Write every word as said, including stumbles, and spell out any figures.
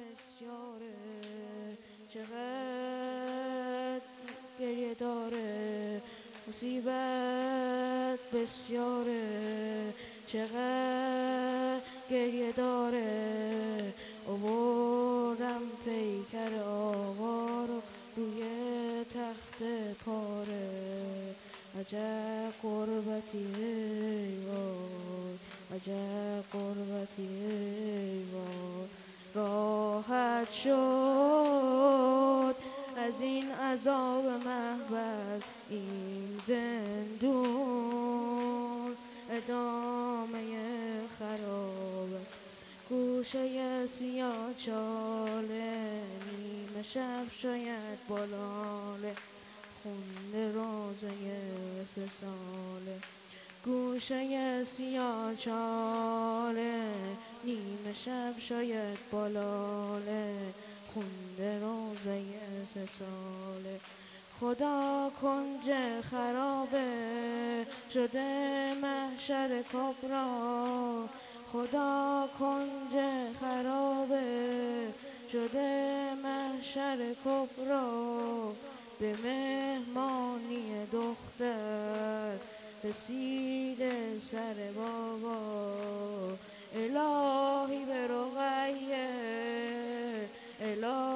بسیاره، چقدر گریه داره، مصیبت بسیاره، چقدر گریه داره. آوردم پیکر آقا رو روی تخت پاره، عجب غربتی ای وای، عجب غربتی ای وای. راحت شد از این عذاب محبس این زندون، ادامه خراب گوشه سیاه چاله، نیمه شب شاید بالاله، خونده روزه سه ساله. گوشه سیاه چاله، نیمه شب شاید بالاله، خونده روزه سه ساله. خدا کنج خرابه شده محشر کبرا، خدا کنج خرابه شده محشر کبرا. به مهمانی دختر رسیده سر بابا، الهی به رقیه، الهی